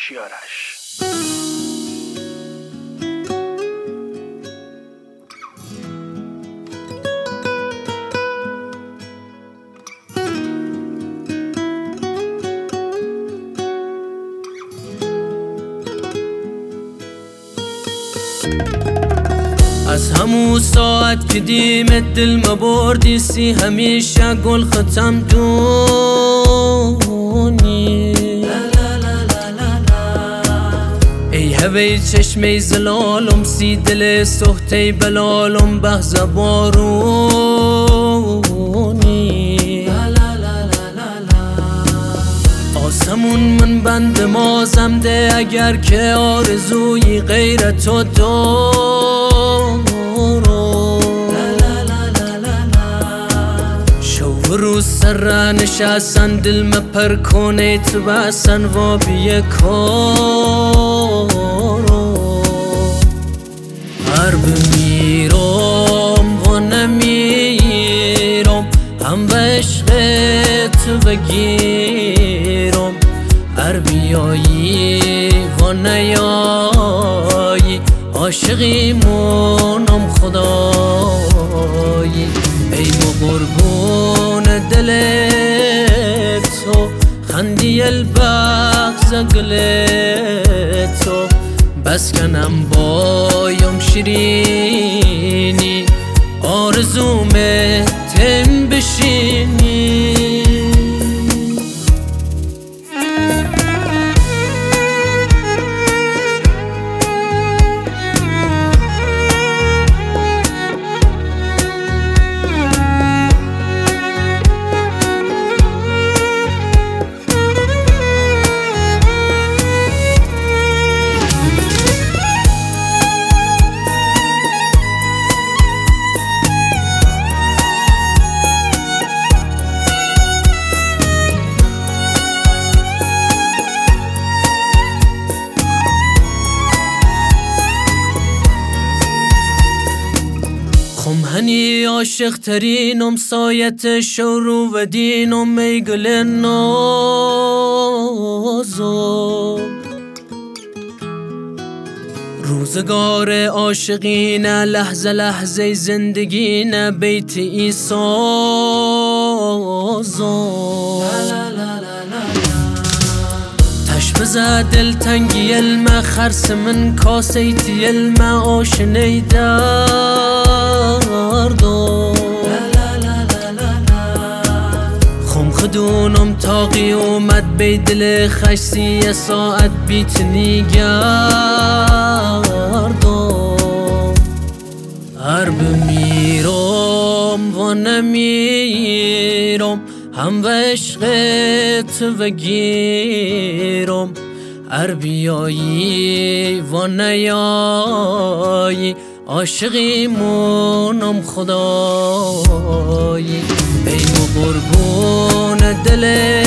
هوشیارش. از همون ساعت که دیمت دل مبردی سی همیشه گل ختم دونی ای هوی چشمی زلالم سی دل سختی بلالم بحث بارونی آسمون من بند مازم ده اگر که آرزوی غیر تو دارم شو روز سر نشستن دل مپر کنه تو بسن و بیه کارو هر بمیرم و نمیرم هم به عشقت بگیرم هر بیایی و نیایی عاشقیمونم خدایی ای و قربون دل تو خندی البغز گل تو بس کنم بایم شیرینی آرزوم تم بشینی هنی عاشق ترینم سایت شورو و دینم ای گل نازم روزگار عاشقینه لحظه لحظه زندگینه بیت ای سازم تش بزا دل تنگی الما خرس من کاسیتی الما آشنی دردم خم خدونم تاقی اومد بی دل خشسی یه ساعت بیتنی گردم هر بمیرم و نمیرم هم به عشقت بگیرم هر بیایی و نیایی عاشقیمونم خدایی ای و قربون دل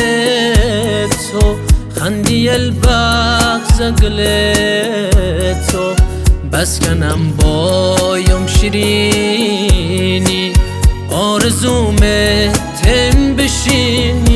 تو خندی البغز گل تو بس کنم بایم شیرینی آرزوم تم بشینی